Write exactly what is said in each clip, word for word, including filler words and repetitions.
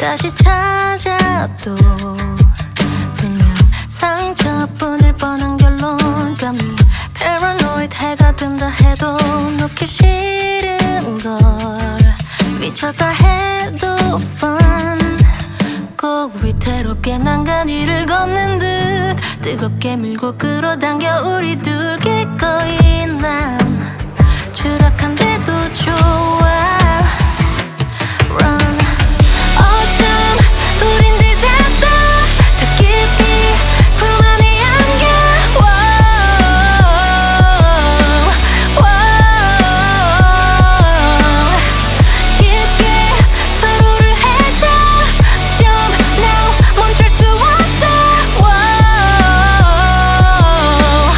다시 찾아도 분명 상처뿐일 뻔한 결론감이 paranoid 해가 든다 해도 놓기 싫은 걸 미쳤다 해도 fun 꼭 위태롭게 난간위를 걷는 듯 뜨겁게 밀고 끌어당겨 우리 둘 기꺼이 난 추락한데도 좋아 Run 어쩜 우린 disaster 더 깊이 품 안에 안겨 wow, wow. 깊게 서로를 해쳐 Jump now 멈출 수 없어 wow,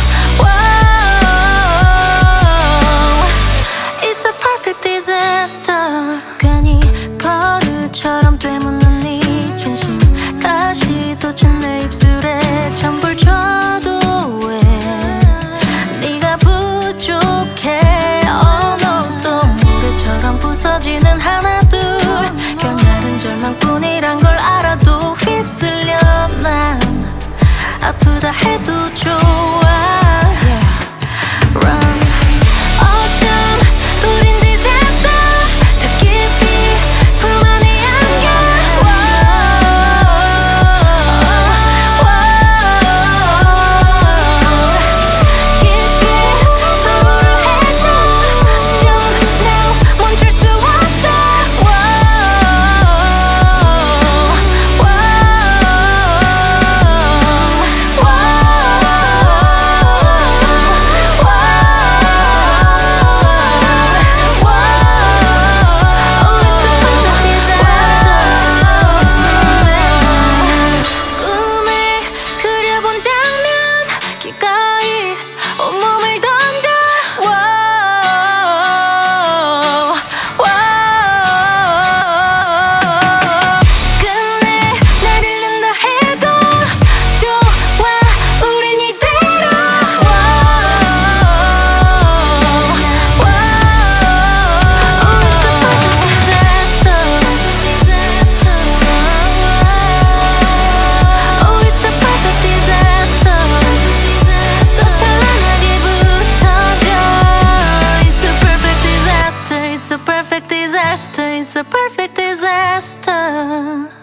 wow. It's a perfect disaster 괜히 버릇처럼 되묻는 네 진심 다시 돋친 내 입술에 전부를 줘도 왜 네가 부족해 Oh no 또 모래처럼 부서지는 하나둘 결말은 절망뿐이란 걸 알아도 휩쓸려 난 아프다 해도 좋아 Run 어쩜 우린 disaster 더 깊이 품 안에 안겨 wow, wow. 깊게 서로를 해쳐 Jump now 멈출 수 없어 wow, wow, 꿈에 그려본 장면 기꺼이 온몸을 던져 wow, wow. 끝내 날 잃는다 해도 좋아 우린 이대로 wow, wow. Oh it's a perfect disaster 또 찬란하게 부서져 It's a perfect disaster It's a perfect disaster It's a perfect disaster